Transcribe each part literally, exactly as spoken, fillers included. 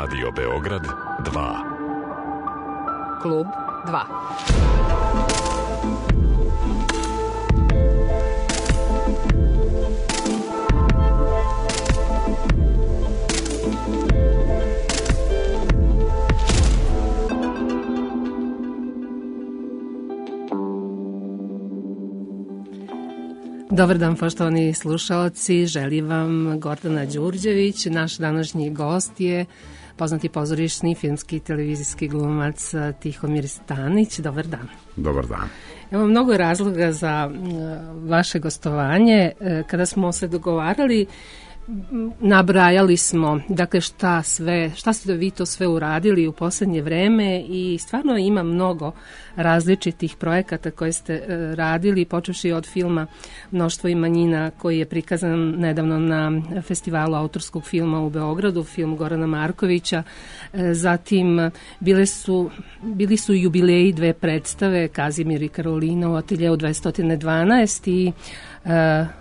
Radio Beograd dva. Klub dva. Dobar dan, poštovani slušaoci, želi vam Gordana Đurđević. Naš današnji gost je poznati pozorišni, filmski i televizijski glumac Tihomir Stanić. Dobar dan. Dobar dan. Evo mnogo razloga za vaše gostovanje. Kada smo se dogovarali, nabrajali smo, dakle, šta sve, šta ste vi to sve uradili u posljednje vreme i stvarno ima mnogo različitih projekata koje ste uh, radili, počevši od filma Mnoštvo i manjina koji je prikazan nedavno na festivalu autorskog filma u Beogradu, film Gorana Markovića. Uh, zatim bile su, bili su jubileji dve predstave, Kazimir i Karolina u ateljeu dvesta dvanaest i uh,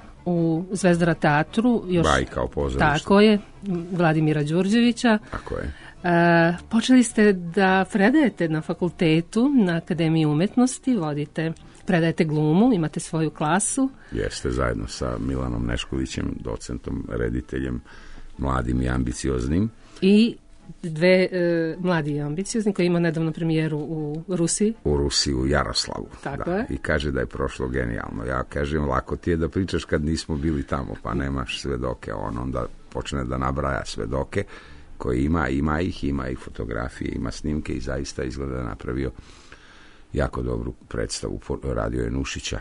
u Zvezdara teatru još, Bajka o pozorištu. Tako je, Vladimira Đurđevića. Tako je. E, počeli ste da predajete na fakultetu, na Akademiji umetnosti, vodite, predajete glumu, imate svoju klasu. Jeste, zajedno sa Milanom Neškovićem, docentom, rediteljem, mladim i ambicioznim. I dve e, mladi i ambiciozni koji ima nedavno premijeru u Rusiji. U Rusiji, u Jaroslavu. Tako da. je. I kaže da je prošlo genijalno. Ja kažem, lako ti je da pričaš kad nismo bili tamo, pa nemaš svedoke. On onda počne da nabraja svedoke koje ima, ima ih, ima i fotografije, ima snimke i zaista izgleda da napravio jako dobru predstavu. Radio je Nušića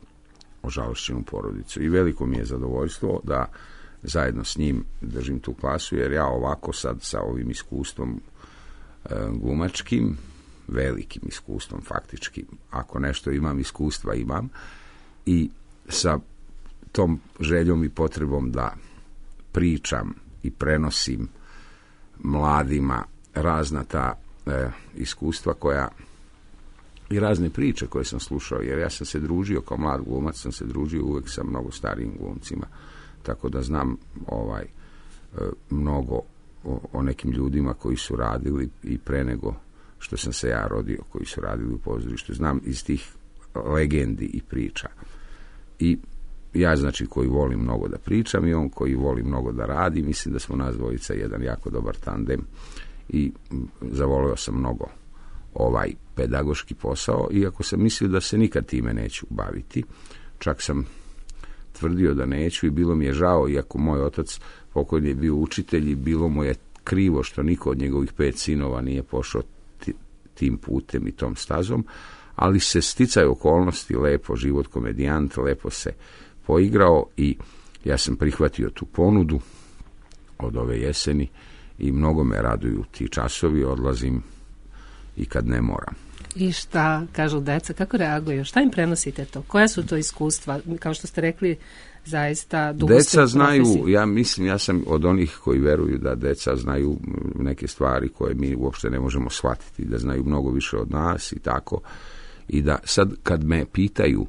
o žalošćenu porodicu. I veliko mi je zadovoljstvo da zajedno s njim držim tu klasu, jer ja ovako sad sa ovim iskustvom e, glumačkim, velikim iskustvom faktički, ako nešto imam iskustva imam, i sa tom željom i potrebom da pričam i prenosim mladima razna ta e, iskustva koja i razne priče koje sam slušao, jer ja sam se družio kao mlad glumac, sam se družio uvek sa mnogo starijim glumcima, tako da znam ovaj e, mnogo o, o nekim ljudima koji su radili i pre nego što sam se ja rodio, koji su radili u pozorištu. Znam iz tih legendi i priča. I ja, znači, koji volim mnogo da pričam i on koji voli mnogo da radi, mislim da smo nas dvojica jedan jako dobar tandem i zavolio sam mnogo ovaj pedagoški posao, iako sam mislio da se nikad time neću baviti. Čak sam tvrdio da neću i bilo mi je žao, iako moj otac pokojni je bio učitelj i bilo mu je krivo što niko od njegovih pet sinova nije pošao tim putem i tom stazom, ali se sticaju okolnosti, lepo, život komedijant, lepo se poigrao i ja sam prihvatio tu ponudu od ove jeseni i mnogo me raduju ti časovi, odlazim i kad ne moram. I šta kažu deca, kako reaguju, šta im prenosite to, koja su to iskustva, kao što ste rekli, zaista dugo ste u profesiji. Deca znaju, ja mislim, ja sam od onih koji veruju da deca znaju neke stvari koje mi uopšte ne možemo shvatiti, da znaju mnogo više od nas i tako, i da sad kad me pitaju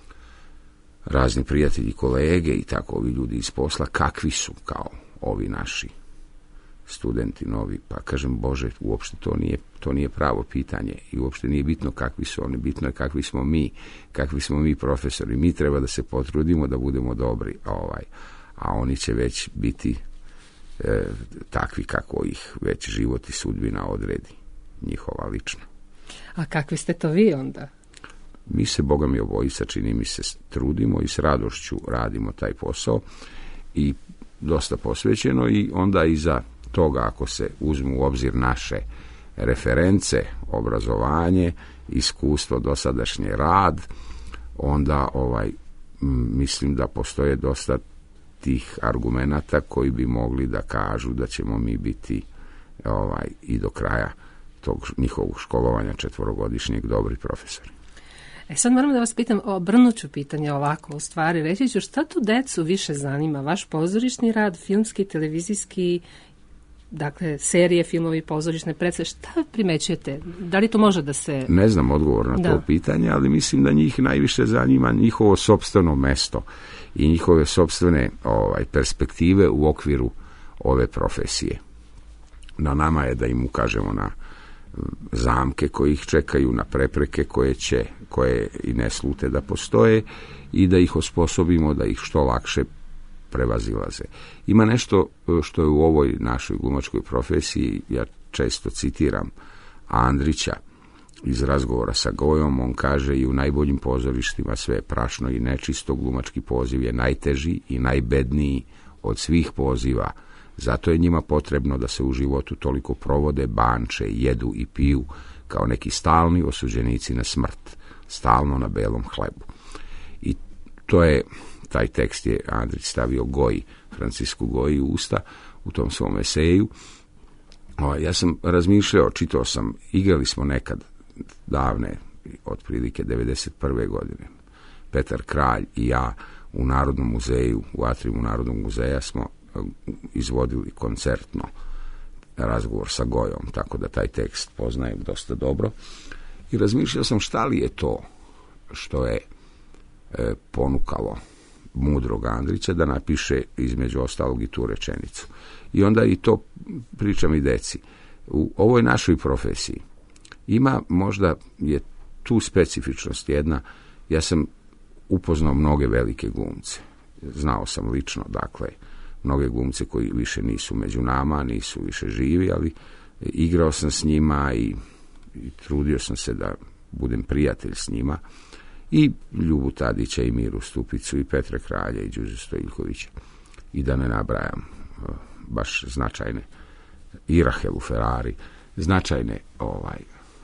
razni prijatelji, kolege i tako, ovi ljudi iz posla, kakvi su kao ovi naši studenti novi, pa kažem, Bože, uopšte to nije, to nije pravo pitanje i uopšte nije bitno kakvi su oni, bitno je kakvi smo mi, kakvi smo mi profesori. Mi treba da se potrudimo da budemo dobri, ovaj, a oni će već biti e, takvi kako ih već život i sudbina odredi, njihova lična. A kakvi ste to vi onda? Mi se, Boga mi, obojica, čini mi se, trudimo i s radošću radimo taj posao i dosta posvećeno, i onda iza toga, ako se uzmu u obzir naše reference, obrazovanje, iskustvo, dosadašnji rad, onda ovaj mislim da postoje dosta tih argumenata koji bi mogli da kažu da ćemo mi biti ovaj i do kraja tog njihovog školovanja četvorogodišnjeg dobri profesori. E sad moram da vas pitam, obrnuću pitanje ovako, u stvari, reći ću, šta tu decu više zanima? Vaš pozorišni rad, filmski, televizijski, dakle, serije, filmovi, pozorišne predstave, šta primećujete? Da li to može da se... Ne znam odgovor na da. to pitanje, ali mislim da njih najviše zanima njihovo sopstveno mesto i njihove sopstvene ovaj, perspektive u okviru ove profesije. Na nama je da im ukažemo na zamke koji ih čekaju, na prepreke koje će, koje i ne slute da postoje i da ih osposobimo da ih što lakše prevazilaze. Ima nešto što je u ovoj našoj glumačkoj profesiji, ja često citiram Andrića iz Razgovora sa Gojom, on kaže: i u najboljim pozorištima sve je prašno i nečisto, glumački poziv je najteži i najbedniji od svih poziva. Zato je njima potrebno da se u životu toliko provode, banče, jedu i piju kao neki stalni osuđenici na smrt, stalno na belom hlebu. I to je, taj tekst je Andrić stavio Goji, Francisku Goji u usta u tom svom eseju. O, ja sam razmišljao, čitao sam, igrali smo nekad davne, otprilike devedeset prve godine, Petar Kralj i ja u Narodnom muzeju, u atriumu Narodnog muzeja smo izvodili koncertno Razgovor sa Gojom, tako da taj tekst poznajem dosta dobro. I razmišljao sam šta li je to što je e, ponukalo mudrog Andrića da napiše između ostalog i tu rečenicu. I onda i to pričam i deci. U ovoj našoj profesiji ima, možda je tu specifičnost jedna, ja sam upoznao mnoge velike glumce. Znao sam lično, dakle, mnoge glumce koji više nisu među nama, nisu više živi, ali igrao sam s njima i, i trudio sam se da budem prijatelj s njima. I Ljubu Tadića, i Miru Stupicu, i Petra Kralja, i Đuđe Stojiljkovića. I da ne nabrajam baš značajne, i Rahelu Ferrari, značajne ovaj,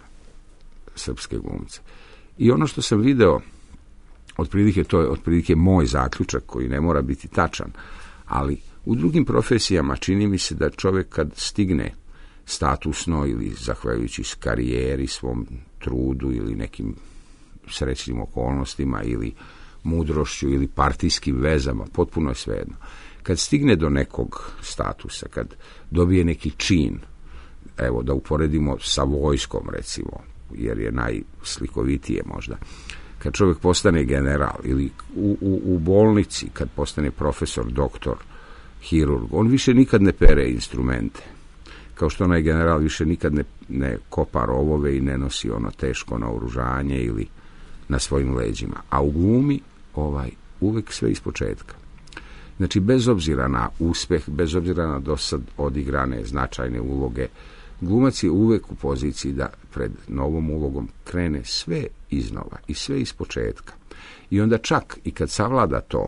srpske glumce. I ono što sam video, otprilike, to je otprilike moj zaključak koji ne mora biti tačan, ali u drugim profesijama čini mi se da čovjek kad stigne statusno ili zahvaljujući karijeri, svom trudu ili nekim srećnim okolnostima ili mudrošću ili partijskim vezama, potpuno je svejedno. Kad stigne do nekog statusa, kad dobije neki čin, evo da uporedimo sa vojskom recimo, jer je najslikovitije možda, kad čovjek postane general ili u, u, u bolnici, kad postane profesor, doktor, hirurg, on više nikad ne pere instrumente. Kao što onaj general više nikad ne, ne kopa rovove i ne nosi ono teško naoružanje ili na svojim leđima. A u glumi ovaj, uvek sve ispočetka. Znači, bez obzira na uspeh, bez obzira na dosad odigrane značajne uloge, glumac je uvek u poziciji da pred novom ulogom krene sve iznova i sve ispočetka. I onda čak i kad savlada to,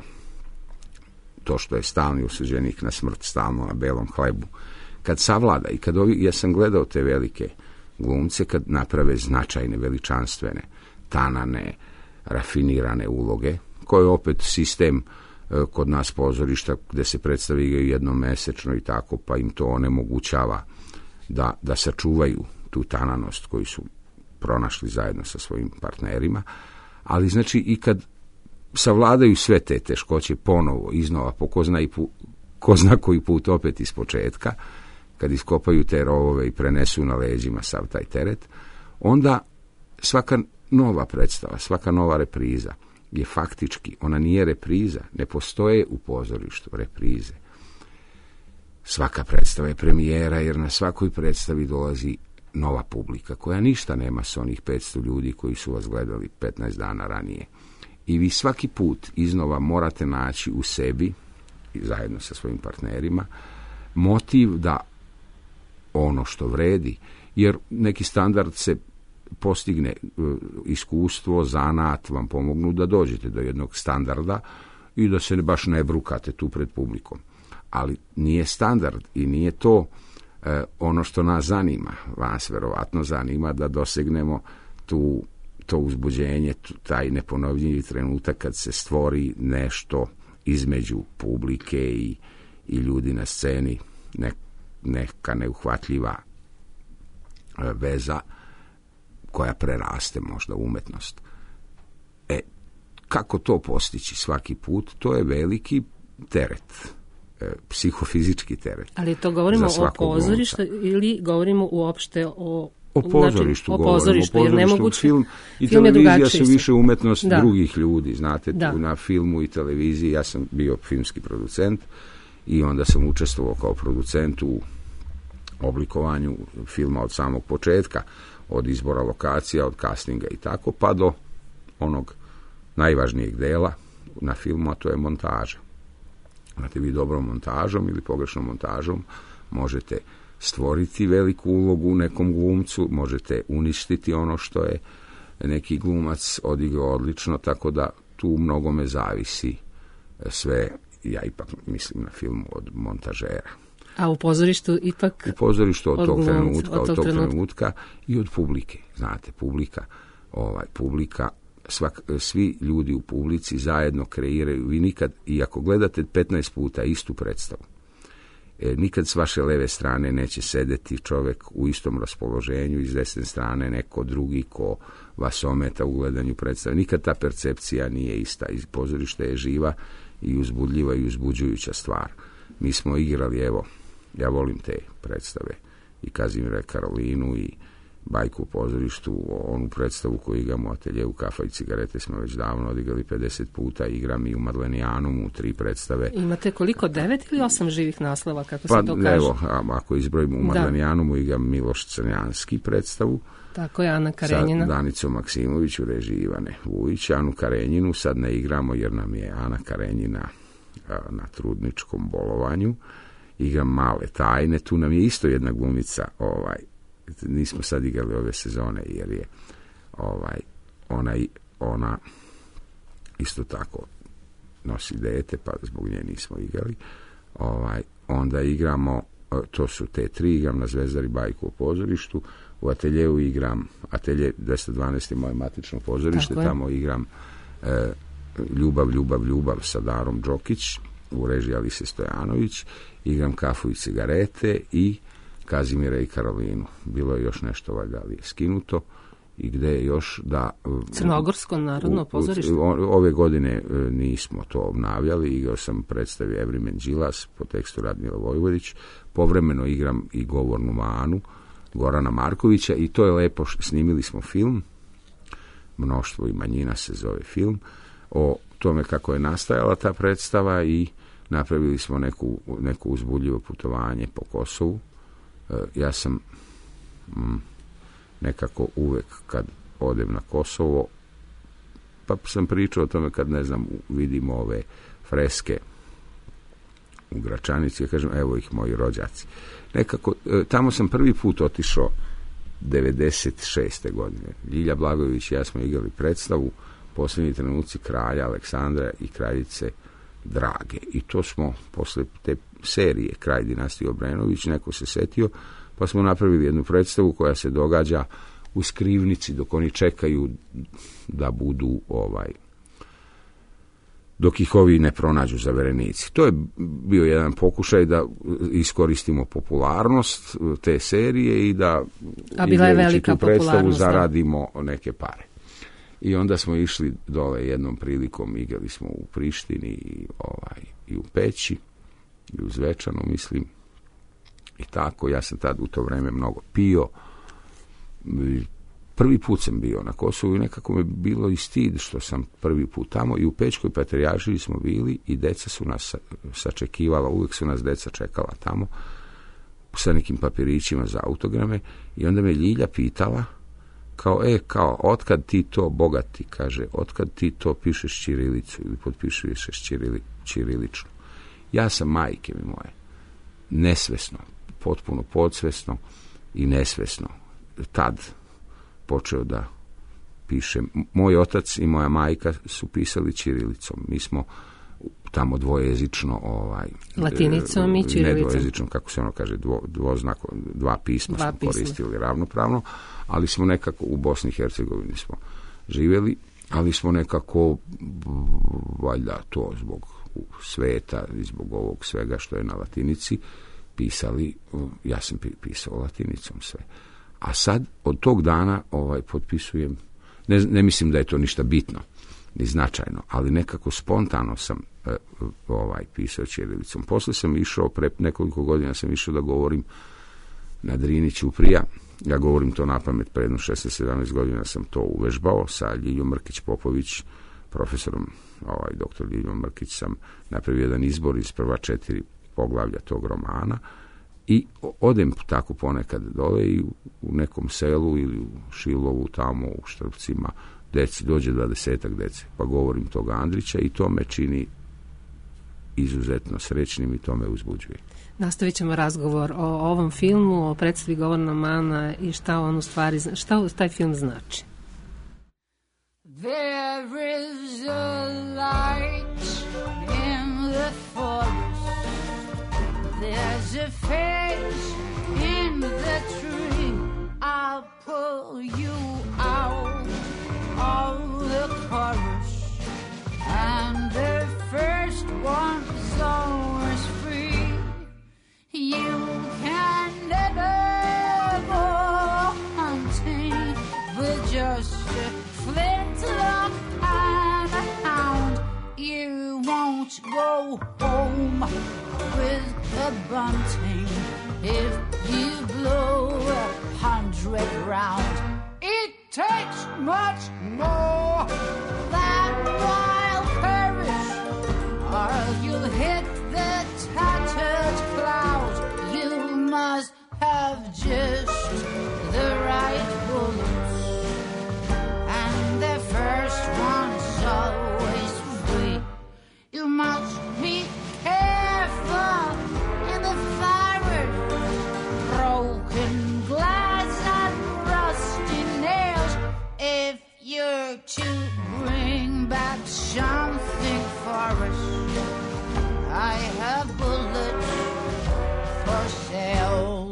to što je stalni osuđenik na smrt, stalno na belom hlebu, kad savlada i kad ovi, ja sam gledao te velike glumce kad naprave značajne, veličanstvene, tanane, rafinirane uloge, koje opet sistem e, kod nas pozorišta gde se predstavljaju jednomesečno i tako, pa im to onemogućava da, da sačuvaju tu tananost koju su pronašli zajedno sa svojim partnerima, ali znači i kad savladaju sve te teškoće ponovo, iznova, po ko zna, i pu, ko zna koji put opet iz početka, kad iskopaju te rovove i prenesu na leđima sav taj teret, onda svaka nova predstava, svaka nova repriza je faktički, ona nije repriza, ne postoje u pozorištu reprize. Svaka predstava je premijera, jer na svakoj predstavi dolazi nova publika, koja ništa nema s onih petsto ljudi koji su vas gledali petnaest dana ranije. I vi svaki put iznova morate naći u sebi, zajedno sa svojim partnerima, motiv da ono što vredi, jer neki standard se postigne, iskustvo, zanat vam pomognu da dođete do jednog standarda i da se baš ne brukate tu pred publikom. Ali nije standard i nije to e, ono što nas zanima. Vas verovatno zanima da dosegnemo tu, to uzbuđenje, tu, taj neponovljivi trenutak kad se stvori nešto između publike i, i ljudi na sceni, ne, neka neuhvatljiva e, veza koja preraste možda umetnost. E, kako to postići svaki put? To je veliki teret, e, psihofizički teret. Ali to govorimo o pozorištu ili govorimo uopšte o... O pozorištu, znači, govorimo, o pozorištu, jer nemoguće, film i film televizija su više umetnost da. drugih ljudi, znate, da. Tu na filmu i televiziji, ja sam bio filmski producent i onda sam učestvovao kao producent u oblikovanju filma od samog početka, od izbora lokacija, od castinga i tako, pa do onog najvažnijeg dela na filmu, a to je montaža. Znate, vi dobrom montažom ili pogrešnom montažom možete stvoriti veliku ulogu u nekom glumcu, možete uništiti ono što je neki glumac odigrao odlično, tako da tu mnogome zavisi sve, ja ipak mislim na filmu, od montažera. A u pozorištu ipak... U pozorištu od, od tog glumca, trenutka, od tog, tog trenutka. trenutka i od publike. Znate, publika, ovaj, publika, svak, svi ljudi u publici zajedno kreiraju. Vi nikad, i ako gledate petnaest puta istu predstavu, e, nikad s vaše leve strane neće sedeti čovjek u istom raspoloženju, iz desne strane neko drugi ko vas ometa u gledanju predstave. Nikad ta percepcija nije ista. Iz pozorište je živa i uzbudljiva i uzbuđujuća stvar. Mi smo igrali, evo, ja volim te predstave, i Kazimira Karolinu i Bajku u pozorištu, onu predstavu koju igramo u ateljevu Kafa i cigarete smo već davno odigrali pedeset puta, igram i u Madlenijanumu tri predstave. Imate koliko, devet ili osam živih naslova, kako pa, se to kaže? Evo, ako izbrojimo u Madlenijanumu, igram Miloš Crnjanski predstavu. Tako je, Ana Karenjina. Sa Danicom Maksimović u režiji Ivane Vujić. Anu Karenjinu sad ne igramo jer nam je Ana Karenjina a, na trudničkom bolovanju. Igram Male tajne, tu nam je isto jedna glumica, ovaj, nismo sad igrali ove sezone jer je ovaj, ona, ona isto tako nosi dete, pa zbog nje nismo igrali. Ovaj, onda igramo, to su te tri, igram na Zvezdari Bajku u pozorištu, u ateljevu igram, atelje dvesta dvanaest je moje matično pozorište, tamo igram e, Ljubav, ljubav, ljubav sa Darom Đokić u režiji Alise Stojanović, igram Kafu i cigarete i Kazimira i Karolinu. Bilo je još nešto, valjda, ali je skinuto. I gde je još da... Crnogorsko narodno pozorište? Ove godine nismo to obnavljali. Igrao sam predstavi Evrimen Đilas po tekstu Radmila Vojvodić. Povremeno igram i govornu manu Gorana Markovića i to je lepo. Snimili smo film, Mnoštvo i manjina se zove film, o tome kako je nastajala ta predstava i napravili smo neku, neku uzbudljivo putovanje po Kosovu. Ja sam mm, nekako uvek kad odem na Kosovo, pa sam pričao o tome kad, ne znam, vidimo ove freske u Gračanici, ja kažem, evo ih moji rođaci. Nekako, tamo sam prvi put otišao devedeset šeste godine. Ljilja Blagojević i ja smo igrali predstavu Posljednji trenuci kralja Aleksandra i kraljice Drage. I to smo, posle te serije Kralj dinastije Obrenović, neko se setio, pa smo napravili jednu predstavu koja se događa u skrivnici dok oni čekaju da budu ovaj dok ih ovi ne pronađu zaverenici. To je bio jedan pokušaj da iskoristimo popularnost te serije i da A bila je velika tu predstavu da. zaradimo neke pare. I onda smo išli dole jednom prilikom, igrali smo u Prištini i, ovaj, i u Peći i u Zvečanu, mislim, i tako. Ja sam tad u to vreme mnogo pio. Prvi put sam bio na Kosovu i nekako me bilo i stid što sam prvi put tamo, i u Pećkoj Patrijaršiji smo bili i deca su nas sačekivala, uvijek su nas deca čekala tamo sa nekim papirićima za autograme, i onda me Ljilja pitala kao, e, kao, otkad ti to, bogati, kaže, otkad ti to pišeš ćirilicu ili potpišuješ ćirili, ćirilično. Ja sam, majke mi moje, nesvesno, potpuno podsvesno i nesvesno tad počeo da pišem. Moj otac i moja majka su pisali ćirilicom. Mi smo tamo dvojezično, ovaj, latinicom i ćirilicom. Ne dvojezično, kako se ono kaže, dvo, dvoznako, dva pisma dva smo pisma. koristili ravnopravno, ali smo nekako u Bosni i Hercegovini smo živjeli, ali smo nekako, valjda to zbog sveta i zbog ovog svega što je na latinici, pisali, ja sam pisao latinicom sve. A sad, od tog dana ovaj, potpisujem, ne, ne mislim da je to ništa bitno, ni značajno, ali nekako spontano sam e, ovaj, pisao ćirilicom. Posle sam išao, pre nekoliko godina sam išao da govorim na Drini Ćuprija. Ja govorim to napamet, pre jedno šesnaest sedamnaest godina sam to uvežbao sa Ljiljom Mrkić-Popović, profesorom, ovaj, doktor Ljiljom Mrkić, sam napravio jedan izbor iz prva četiri poglavlja tog romana I odem tako ponekad dole i u nekom selu ili u Šilovu tamo u Štrpcima deci, dođe dvadesetak dece, pa govorim toga Andrića i to me čini izuzetno srećnim i to me uzbuđuje. Nastavit ćemo razgovor o ovom filmu, o predstavi Govorna mana i šta on u stvari, šta taj film znači. There is a light in the forest. There's a face in the tree. I'll pull you out of the chorus, and the first one's always free. You can never go hunting with just a flintlock and a hound. You won't go home with a bunting if you blow a hundred rounds. It takes much more than wild courage, or you'll hit the tattered clouds. You must have just the right bullets, and the first one's always free. You must be careful in the fire, broken glass and rusty nails. If you're to bring back something for us, I have bullets for sale.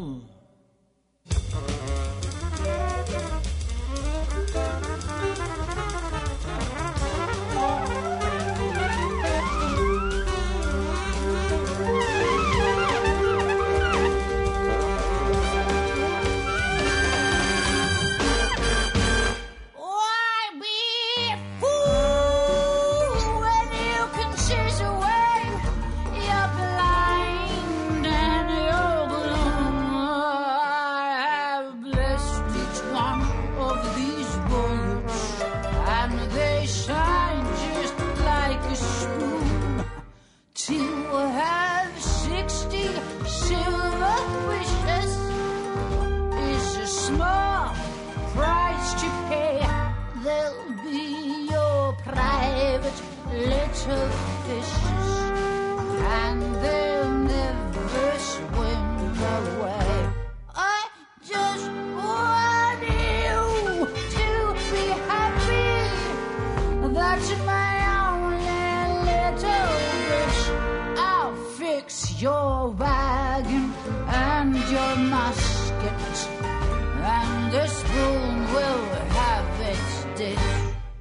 Little fishes, and they'll never swim away. I just want you to be happy. That's my only little wish. I'll fix your wagon and your musket, and the spoon will have its dish.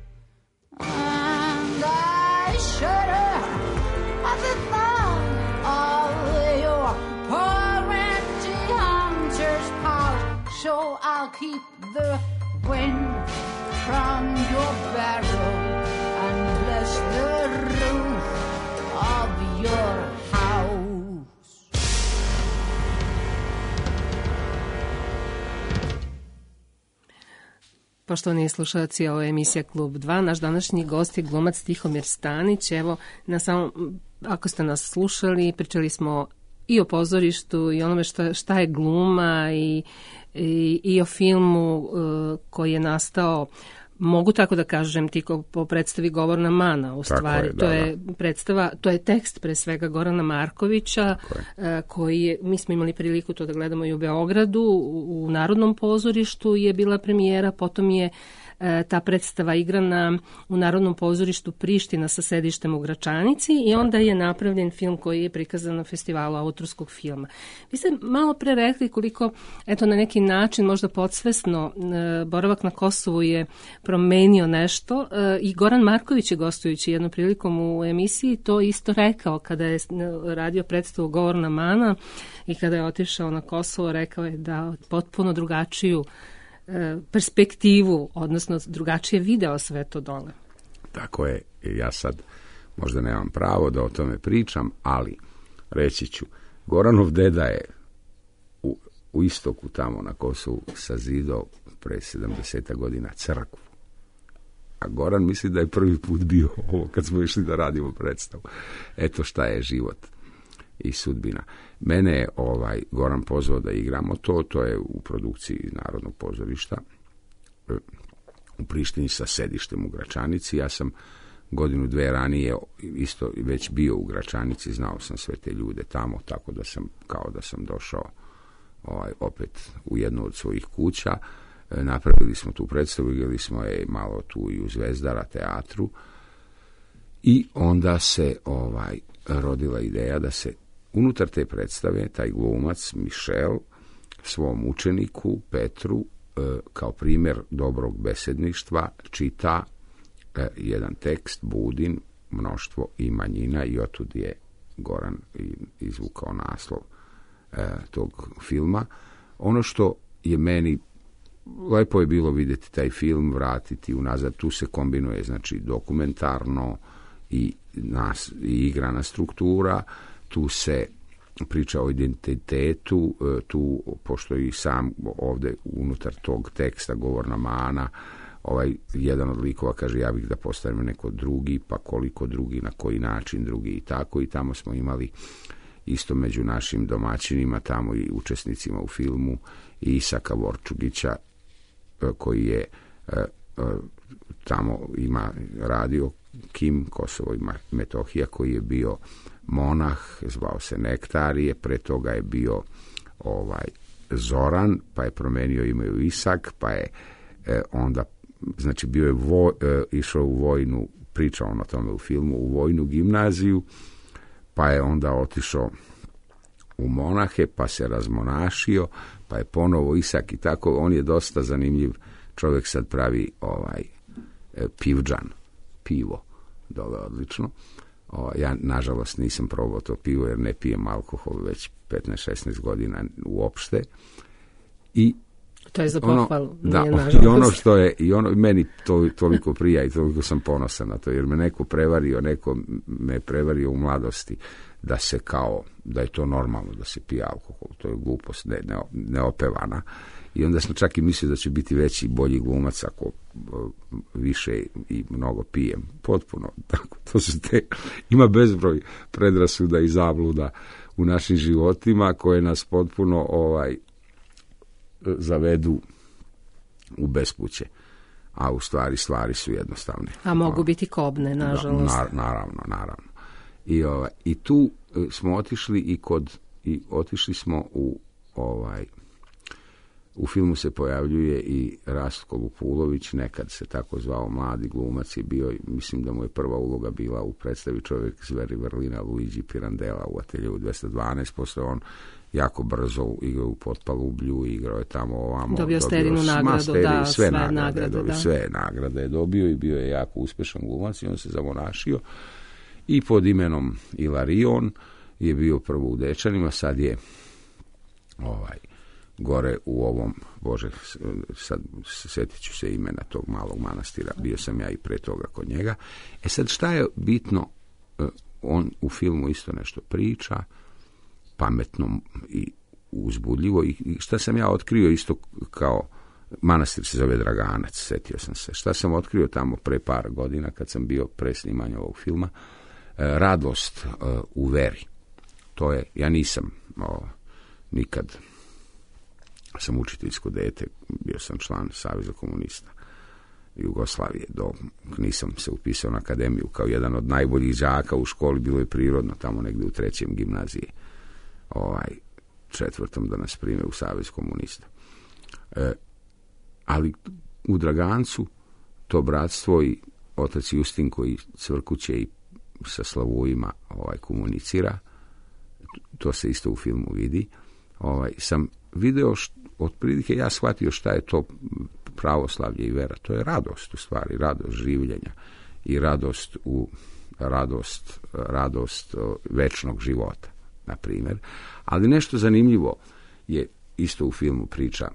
And I shudder at the thought of your poor empty hunter's pouch. So I'll keep the wind from your barrel and bless the roof of your house. Poštovani slušalci, ovo je emisija Klub dva. Naš današnji gost je glumac Tihomir Stanić. Evo, na samom, ako ste nas slušali, pričali smo i o pozorištu i onome šta, šta je gluma i, i, i o filmu uh, koji je nastao, mogu tako da kažem, tiko po predstavi Govorna mana, u stvari. Je, da, to je da. predstava, to je tekst pre svega Gorana Markovića, uh, koji je, mi smo imali priliku to da gledamo i u Beogradu, u, u Narodnom pozorištu je bila premijera, potom je ta predstava igrana u Narodnom pozorištu Priština sa sedištem u Gračanici i onda je napravljen film koji je prikazan na festivalu autorskog filma. Vi ste malo pre rekli koliko, eto, na neki način možda podsvesno boravak na Kosovu je promenio nešto i Goran Marković je gostujući jednom prilikom u emisiji to isto rekao kada je radio predstavu Govorna mana i kada je otišao na Kosovo, rekao je da potpuno drugačiju perspektivu, odnosno drugačije video sve to dole. Tako je, ja sad možda nemam pravo da o tome pričam, ali reći ću, Goranov deda je u, u istoku tamo na Kosovu sazidao pre sedamdeset godina crkvu. A Goran misli da je prvi put bio ovo kad smo išli da radimo predstavu. Eto šta je život. i sudbina. Mene je ovaj Goran pozvao da igramo to, to je u produkciji Narodnog pozorišta u Prištini sa sedištem u Gračanici. Ja sam godinu, dve ranije isto već bio u Gračanici, znao sam sve te ljude tamo, tako da sam kao da sam došao ovaj, opet u jednu od svojih kuća. E, napravili smo tu predstavu, igrali smo je malo tu i u Zvezdara teatru i onda se ovaj rodila ideja da se unutar te predstave taj glumac Mišel svom učeniku Petru e, kao primjer dobrog besedništva čita e, jedan tekst Budin, mnoštvo i manjina, i otud je Goran izvukao naslov e, tog filma. Ono što je meni lepo je bilo vidjeti taj film, vratiti unazad, tu se kombinuje znači dokumentarno i, nas, i igrana struktura, tu se priča o identitetu, tu pošto i sam ovdje unutar tog teksta govorna mana, ovaj jedan od likova kaže ja bih da postavimo neko drugi, pa koliko drugi, na koji način drugi i tako, i tamo smo imali isto među našim domaćinima tamo i učesnicima u filmu i Isaka Vorčugića koji je tamo ima radio Kim, Kosovo i Metohija, koji je bio monah, zvao se Nektarije, pre toga je bio ovaj Zoran, pa je promenio ime u Isak, pa je e, onda, znači bio je vo, e, išao u vojnu, pričao on o tome u filmu, u vojnu gimnaziju, pa je onda otišao u monahe, pa se razmonašio, pa je ponovo Isak i tako. On je dosta zanimljiv čovjek, sad pravi ovaj e, pivdžan, pivo, dole odlično. O, ja, nažalost, nisam probao to pivo jer ne pijem alkohol već petnaest šesnaest godina uopšte. I to je za pohvalu. Ono, da, i ono što je, i ono, meni to toliko prija i toliko sam ponosan na to, jer me neko prevario, neko me prevario u mladosti da se kao, da je to normalno da se pije alkohol. To je glupost, ne, ne, neopevana. I onda sam čak i mislio da će biti veći i bolji glumac ako više i mnogo pijem. Potpuno. Tako, to su te, ima bezbroj predrasuda i zabluda u našim životima koje nas potpuno ovaj zavedu u bespuće. A u stvari stvari su jednostavne. A mogu biti kobne, nažalost. Na, naravno, naravno. I, ovaj, i tu smo otišli i kod i otišli smo u ovaj u filmu se pojavljuje i Rastko Lupulović, nekad se tako zvao, mladi glumac je bio, mislim da mu je prva uloga bila u predstavi Čovjek zveri vrlina Luigi Pirandela u Ateljevu dvesta dvanaest, posle on jako brzo igrao u Potpalublju, igrao je tamo ovamo. Dobio Sterinu nagradu, steri, da, sve, sve nagrade, nagrade, dobio, da. Sve nagrade je dobio i bio je jako uspešan glumac i on se zamonašio i pod imenom Ilarion je bio prvo u Dečanima, sad je ovaj gore u ovom, Bože, sad sjetit ću se imena tog malog manastira, bio sam ja i pre toga kod njega. E sad šta je bitno, on u filmu isto nešto priča, pametno i uzbudljivo, i šta sam ja otkrio isto kao, manastir se zove Draganac, sjetio sam se, šta sam otkrio tamo pre par godina kad sam bio pre snimanja ovog filma, radost u veri. To je, ja nisam o, nikad sam učiteljsko dete, bio sam član Saveza komunista Jugoslavije, dok nisam se upisao na akademiju kao jedan od najboljih đaka u školi, bilo je prirodno tamo negdje u trećem gimnaziji, ovaj, četvrtom da nas prime u Savez komunista. E, ali u Dragancu to bratstvo i otac Justin koji cvrkuće i sa slavujima ovaj, komunicira, to se isto u filmu vidi, ovaj, sam video što, otprilike ja shvatio šta je to pravoslavlje i vera. To je radost u stvari, radost življenja i radost u radost, radost večnog života, na primjer. Ali nešto zanimljivo je isto u filmu priča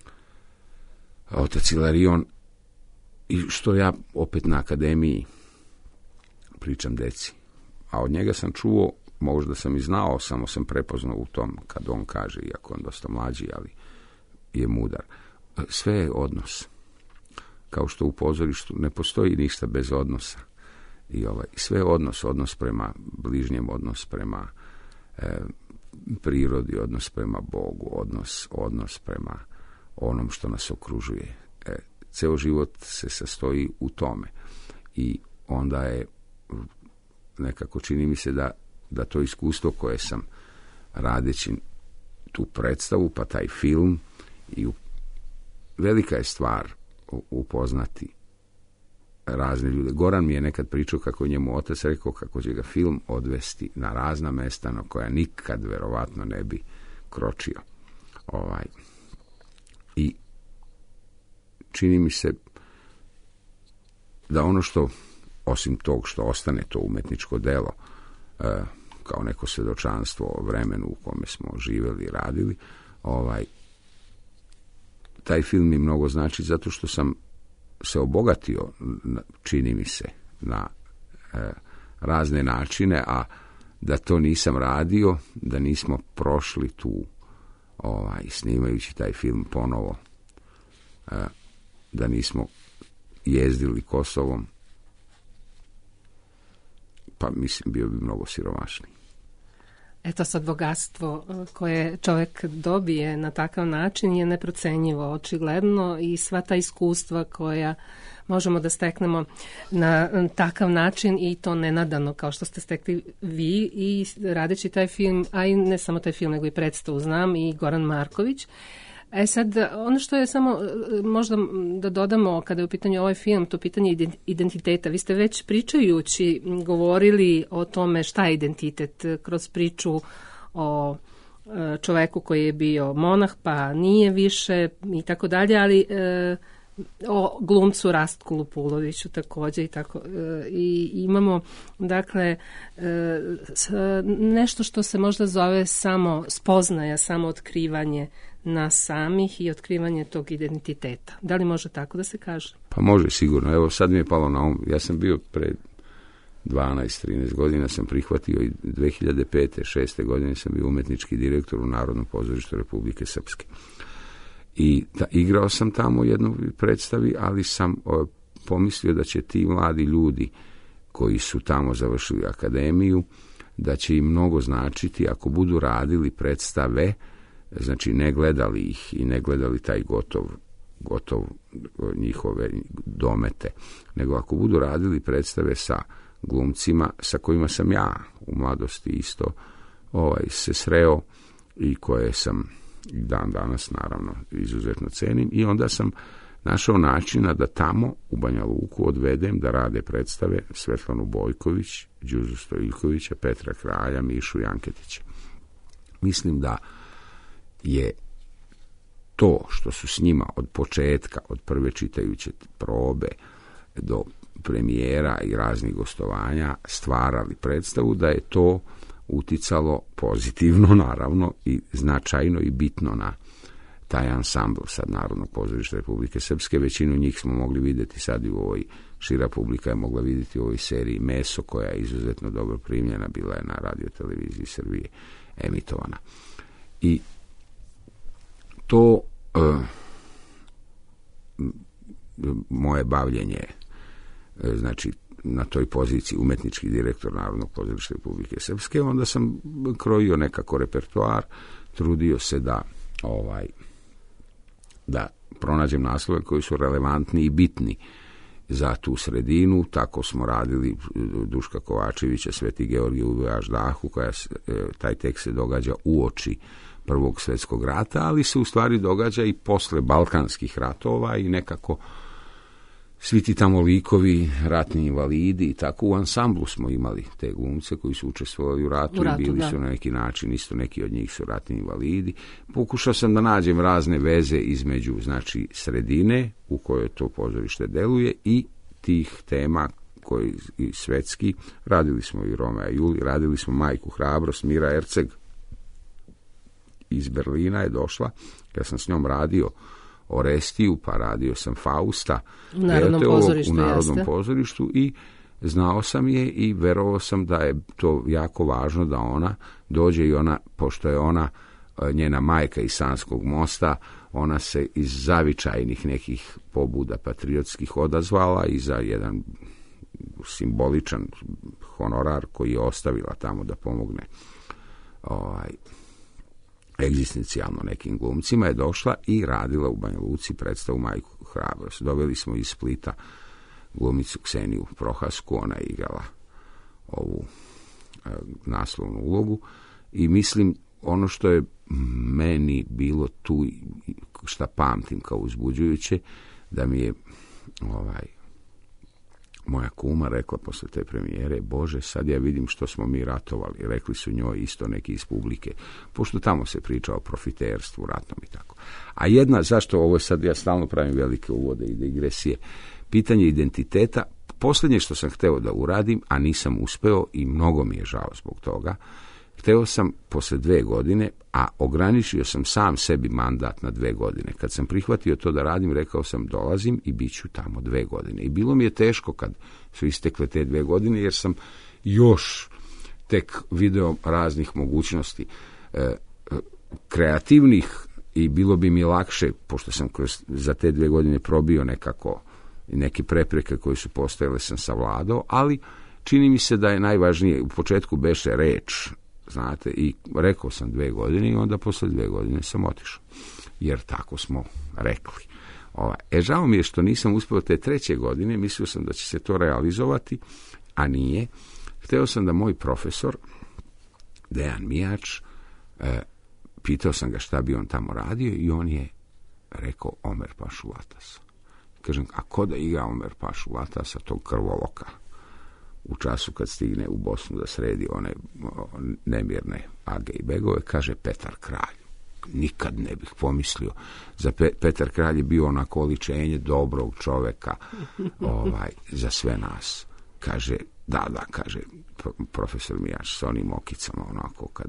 otac Ilarion, i što ja opet na akademiji pričam deci. A od njega sam čuo, možda sam i znao, samo sam prepoznao u tom kad on kaže, iako on dosta mlađi, ali je mudar. Sve je odnos. Kao što u pozorištu ne postoji ništa bez odnosa. I ovaj, sve je odnos, odnos prema bližnjem, odnos prema e, prirodi, odnos prema Bogu, odnos, odnos prema onom što nas okružuje. E, ceo život se sastoji u tome i onda je nekako čini mi se da, da to iskustvo koje sam radeći tu predstavu, pa taj film, i u, velika je stvar upoznati razne ljude. Goran mi je nekad pričao kako njemu otac rekao kako će ga film odvesti na razna mesta na koja nikad verovatno ne bi kročio. Ovaj. I čini mi se da ono što, osim tog što ostane to umetničko delo, e, kao neko svjedočanstvo o vremenu u kome smo živjeli i radili, ovaj, taj film mi mnogo znači zato što sam se obogatio, čini mi se, na e, razne načine, a da to nisam radio, da nismo prošli tu, ovaj, snimajući taj film ponovo, e, da nismo jezdili Kosovom, pa mislim bio bi mnogo siromašniji. Eto sad, bogatstvo koje čovjek dobije na takav način je neprocenjivo, očigledno, i sva ta iskustva koja možemo da steknemo na takav način, i to nenadano kao što ste stekli vi i radeći taj film, a i ne samo taj film nego i predstavu Znam i Goran Marković. E sad, ono što je samo možda da dodamo kada je u pitanju ovaj film, to pitanje identiteta. Vi ste već pričajući govorili o tome šta je identitet kroz priču o čoveku koji je bio monah pa nije više i tako dalje, ali e, o glumcu Rastku Lupuloviću također i tako. E, i imamo dakle e, nešto što se možda zove samo spoznaja, samo otkrivanje nas samih i otkrivanje tog identiteta. Da li može tako da se kaže? Pa može sigurno. Evo sad mi je palo na um. Ja sam bio pre dvanaest trinaest godina, sam prihvatio i dve hiljade pete šeste godine sam bio umetnički direktor u Narodnom pozorištu Republike Srpske. I da, igrao sam tamo u jednoj predstavi, ali sam o, pomislio da će ti mladi ljudi koji su tamo završili akademiju, da će im mnogo značiti ako budu radili predstave, znači ne gledali ih i ne gledali taj gotov, gotov njihove domete, nego ako budu radili predstave sa glumcima sa kojima sam ja u mladosti isto ovaj, se sreo i koje sam dan danas naravno izuzetno cenim, i onda sam našao načina da tamo u Banja Luku odvedem da rade predstave Svetlanu Bojković, Đuzu Stojiljkovića, Petra Kralja, Mišu Janketića. Mislim da je to što su s njima od početka, od prve čitajuće probe do premijera i raznih gostovanja stvarali predstavu, da je to uticalo pozitivno naravno i značajno i bitno na taj ansambl sad Narodnog pozorišta Republike Srpske. Većinu njih smo mogli vidjeti sad i u ovoj, šira publika je mogla vidjeti u ovoj seriji Meso, koja je izuzetno dobro primljena, bila je na Radio televiziji Srbije emitovana. I to uh, moje bavljenje, znači na toj poziciji umetnički direktor Narodnog pozorišta Republike Srpske, onda sam krojio nekako repertoar, trudio se da ovaj da pronađem naslove koji su relevantni i bitni za tu sredinu. Tako smo radili Duška Kovačevića Sveti Georgije u Aždahu, koja taj tekst se događa uoči Prvog svjetskog rata, ali se u stvari događa i posle Balkanskih ratova i nekako svi ti tamo likovi, ratni invalidi i tako. U ansamblu smo imali te glumce koji su učestvovali u ratu, u ratu i bili da. su na neki način, isto neki od njih su ratni invalidi. Pokušao sam da nađem razne veze između, znači, sredine u kojoj to pozorište deluje i tih tema koji i svetski. Radili smo i Romea i Juli, radili smo Majku hrabrost, Mira Erceg iz Berlina je došla, ja sam s njom radio Orestiju, pa radio sam Fausta u Narodnom pozorištu, u Narodnom pozorištu i znao sam je i verovao sam da je to jako važno da ona dođe, i ona, pošto je ona njena majka iz Sanskog mosta, ona se iz zavičajnih nekih pobuda patriotskih odazvala i za jedan simboličan honorar koji je ostavila tamo da pomogne ovaj, egzistencijalno nekim glumcima, je došla i radila u Banja Luci predstavu Majku hrabrost. Doveli smo iz Splita glumicu Kseniju Prohasku, ona je igrala ovu e, naslovnu ulogu i mislim ono što je meni bilo tu, šta pamtim kao uzbuđujuće, da mi je ovaj, moja kuma rekla posle te premijere, Bože, sad ja vidim što smo mi ratovali. Rekli su njoj isto neki iz publike, pošto tamo se priča o profiterstvu, ratnom i tako. A jedna, zašto ovo sad, ja stalno pravim velike uvode i digresije, pitanje identiteta, posljednje što sam hteo da uradim, a nisam uspeo i mnogo mi je žao zbog toga, hteo sam posle dve godine, a ograničio sam sam sebi mandat na dve godine. Kad sam prihvatio to da radim, rekao sam dolazim i bit ću tamo dve godine. I bilo mi je teško kad su istekle te dve godine, jer sam još tek video raznih mogućnosti e, kreativnih i bilo bi mi lakše, pošto sam kroz, za te dve godine probio nekako neke prepreke koje su postojale, sam savladao, ali čini mi se da je najvažnije, u početku beše reč, znate, i rekao sam dve godine i onda posle dve godine sam otišao. Jer tako smo rekli. Ova, e, žao mi je što nisam uspeo te treće godine, mislio sam da će se to realizovati, a nije. Hteo sam da moj profesor, Dejan Mijač, e, pitao sam ga šta bi on tamo radio i on je rekao Omer Pašu Latasa. Kažem, a ko da igra Omer Pašu Latasa, tog krvoloka? U času kad stigne u Bosnu da sredi one nemirne age i begove, kaže Petar Kralj. Nikad ne bih pomislio. Za Pe- Petar Kralj je bio onako oličenje dobrog čoveka ovaj, za sve nas. Kaže, da, da, kaže profesor Mijač sa onim okicama onako kad...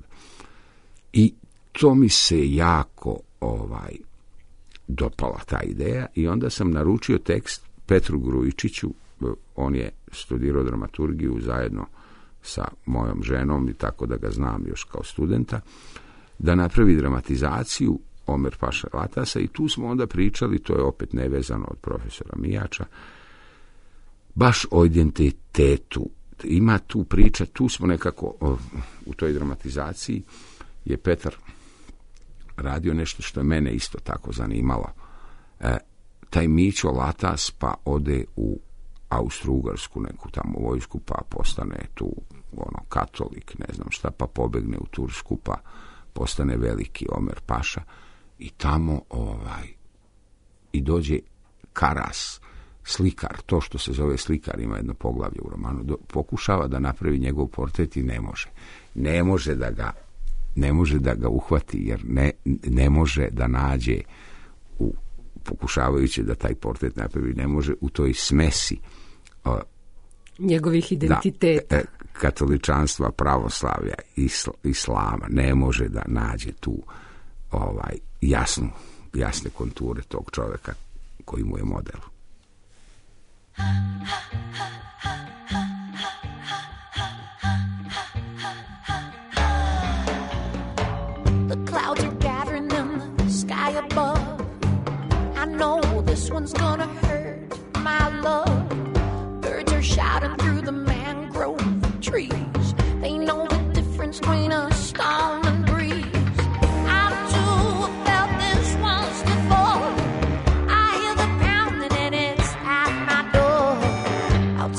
I to mi se jako ovaj, dopala ta ideja i onda sam naručio tekst Petru Grujičiću, on je studirao dramaturgiju zajedno sa mojom ženom i tako da ga znam još kao studenta, da napravi dramatizaciju Omer Paša Latasa i tu smo onda pričali, to je opet nevezano od profesora Mijača, baš o identitetu. Ima tu priča, tu smo nekako u toj dramatizaciji je Petar radio nešto što je mene isto tako zanimalo. E, taj Mićo Latas pa ode u Austro-Ugarsku neku tamo vojsku, pa postane tu ono katolik, ne znam šta, pa pobegne u Tursku, pa postane veliki Omer Paša i tamo ovaj i dođe Karas, slikar, to što se zove slikar, ima jedno poglavlje u romanu, do, pokušava da napravi njegov portret i ne može. Ne može da ga ne može da ga uhvati, jer ne, ne može da nađe u pokušavajući da taj portret napravi, ne može u toj smesi uh, njegovih identiteta. Da, katoličanstva, pravoslavlja, isl, islama, ne može da nađe tu ovaj, jasnu, jasne konture tog čovjeka koji mu je model. The clouds are gathering in the sky above. I know this one's gonna hurt, my love. Birds are shouting through the mangrove trees. They know the difference between a storm and breeze. I too felt this once before. I hear the pounding and it's at my door. I'll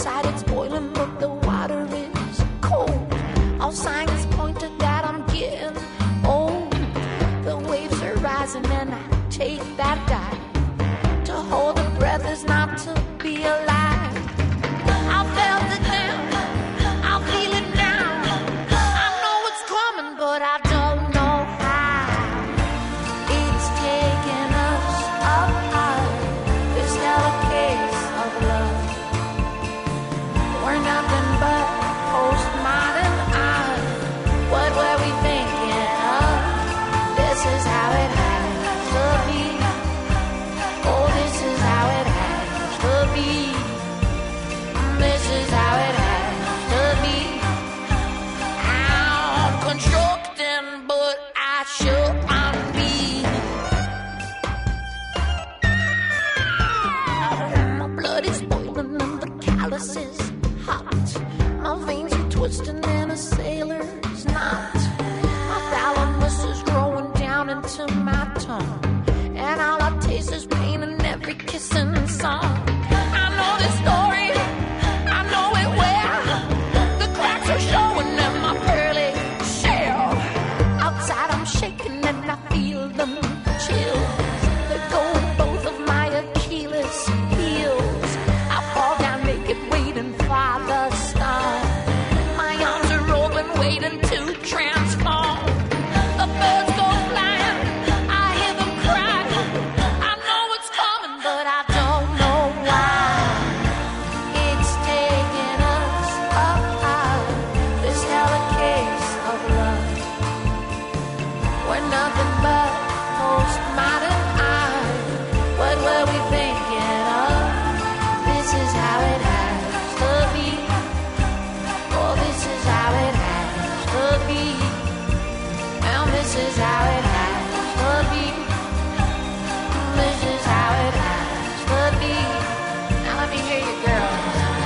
waiting to transform. The birds go flying, I hear them cry. I know it's coming, but I don't know why. It's taking us apart. This hell a case of love. We're nothing but postmodern art. What were we thinking of? This is how it has to be. Oh, this is how it has to be. And this is how it has to be. This is how it has to be. Now let me hear you, girls.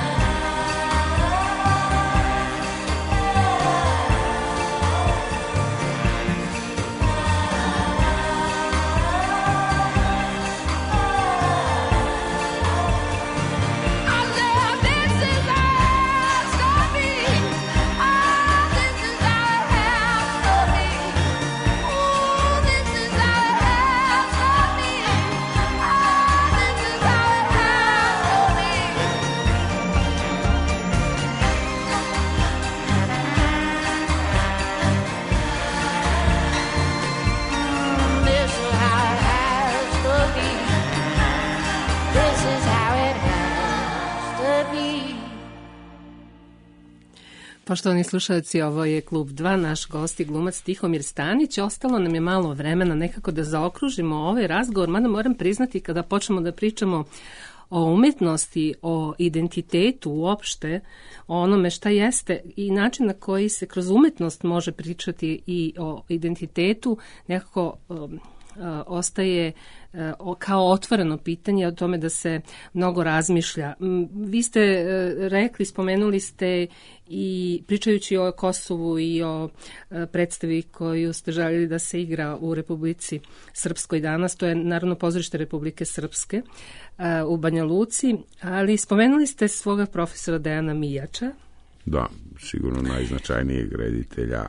I said, this is how it has to be. Oh, this is how it has to be. Oh, this is how it has to be. Oh, this is how it has to be. This is how it has to be. This is how it has to be. Poštovani slušalci, ovo je Klub dva, naš gost je glumac Tihomir Stanić. Ostalo nam je malo vremena nekako da zaokružimo ovaj razgovor, mada moram priznati kada počnemo da pričamo o umetnosti, o identitetu uopšte, o onome šta jeste i način na koji se kroz umetnost može pričati i o identitetu, nekako um, Uh, ostaje uh, o- kao otvoreno pitanje o tome da se mnogo razmišlja. M, Vi ste uh, rekli, spomenuli ste i pričajući o Kosovu i o uh, predstavi koju ste željeli da se igra u Republici Srpskoj danas, to je Narodno pozorište Republike Srpske uh, u Banja Luci, ali spomenuli ste svoga profesora Dejana Mijača. Da, sigurno najznačajnijeg reditelja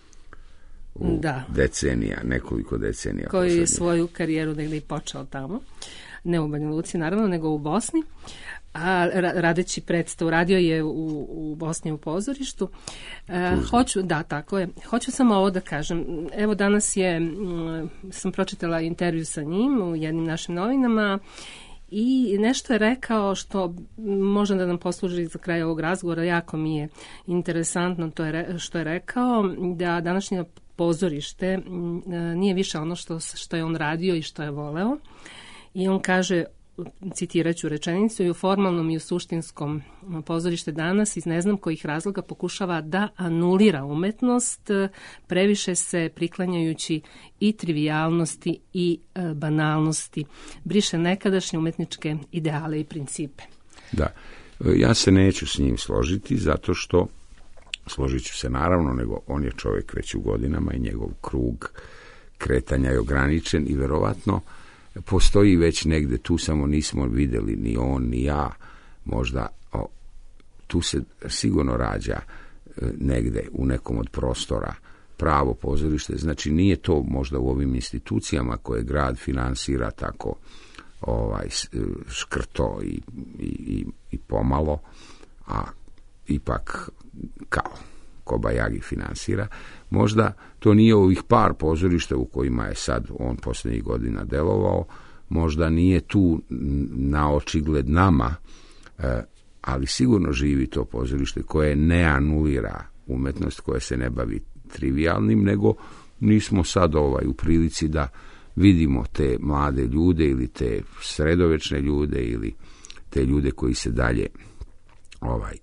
u Da. decenija, nekoliko decenija. Koji je poslednjih. svoju karijeru negdje i počeo tamo, ne u Banja Luci naravno, nego u Bosni, a ra- radeći predstavu, radio je u, u Bosni u pozorištu. E, hoću, da, tako je. Hoću samo ovo da kažem. Evo danas je, mm, sam pročitala intervju sa njim u jednim našim novinama i nešto je rekao što može da nam posluži za kraj ovog razgovora, jako mi je interesantno to je re- što je rekao, da današnje pozorište mm, nije više ono što, što je on radio i što je voleo. I on kaže, citirat ću rečenicu, i u formalnom i u suštinskom pozorište danas iz ne znam kojih razloga pokušava da anulira umetnost, previše se priklanjajući i trivijalnosti i e, banalnosti. Briše nekadašnje umetničke ideale i principe. Da, ja se neću s njim složiti zato što, složit ću se naravno, nego on je čovjek već u godinama i njegov krug kretanja je ograničen i verovatno postoji već negde tu, samo nismo vidjeli ni on ni ja, možda o, tu se sigurno rađa e, negde u nekom od prostora pravo pozorište, znači nije to možda u ovim institucijama koje grad finansira tako ovaj škrto i, i, i pomalo, a ipak kao Kobajagi finansira. Možda to nije ovih par pozorišta u kojima je sad on posljednjih godina delovao, možda nije tu na očigled nama, ali sigurno živi to pozorište koje ne anulira umetnost, koje se ne bavi trivialnim, nego nismo sad ovaj u prilici da vidimo te mlade ljude ili te sredovečne ljude ili te ljude koji se dalje ovaj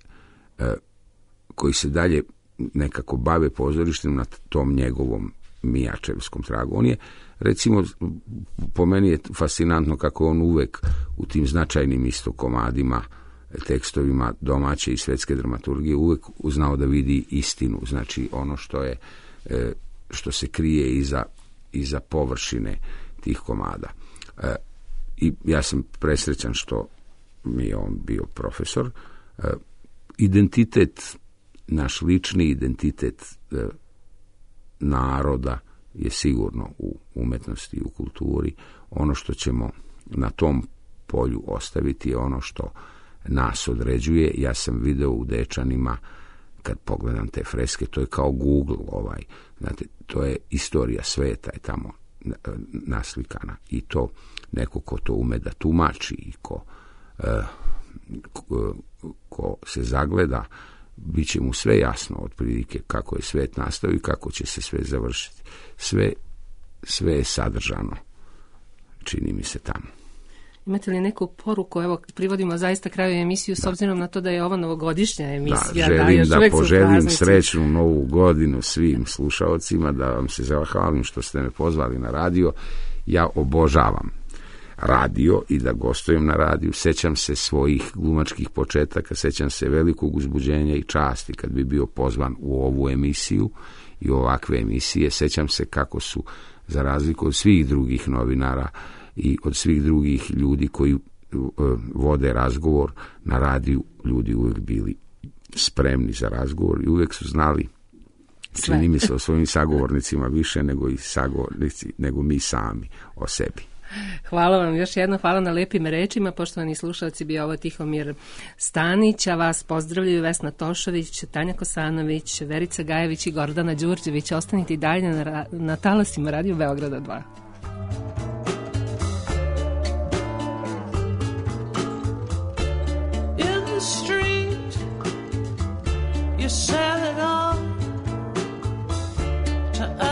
koji se dalje nekako bave pozorištem na tom njegovom Mijačevskom tragu. On je, recimo, po meni je fascinantno kako on uvek u tim značajnim isto komadima, tekstovima domaće i svetske dramaturgije uvek uznao da vidi istinu, znači ono što je što se krije iza, iza površine tih komada. I ja sam presrećan što mi je on bio profesor. Identitet, naš lični identitet e, naroda je sigurno u umetnosti i u kulturi. Ono što ćemo na tom polju ostaviti je ono što nas određuje. Ja sam video u Dečanima kad pogledam te freske, to je kao Google, ovaj, znate, to je istorija sveta je tamo naslikana i to neko ko to ume da tumači i ko, eh, ko, ko se zagleda, bit će mu sve jasno otprilike kako je svet nastao i kako će se sve završiti. Sve, sve je sadržano, čini mi se tamo. Imate li neku poruku, evo privodimo zaista kraju emisiju, s obzirom na to da je ovo novogodišnja emisija. Da, želim da, da poželim srećnu novu godinu svim slušaocima, da vam se zahvalim što ste me pozvali na radio. Ja obožavam radio i da gostujem na radiju. Sećam se svojih glumačkih početaka, sećam se velikog uzbuđenja i časti kad bi bio pozvan u ovu emisiju i ovakve emisije. Sećam se kako su, za razliku od svih drugih novinara i od svih drugih ljudi koji uh, vode razgovor na radiju, ljudi uvijek bili spremni za razgovor i uvijek su znali, čini mi se, o svojim sagovornicima više nego i sagovornici, nego mi sami o sebi. Hvala vam još jedno, hvala na lepim rečima. Poštovani slušalci, bio ovo Tihomir Stanić, a vas pozdravljaju Vesna Tošović, Tanja Kosanović, Verica Gajević i Gordana Đurđević. Ostanite i dalje na, na talasima Radio Beograda dva. In the street, you sell it all to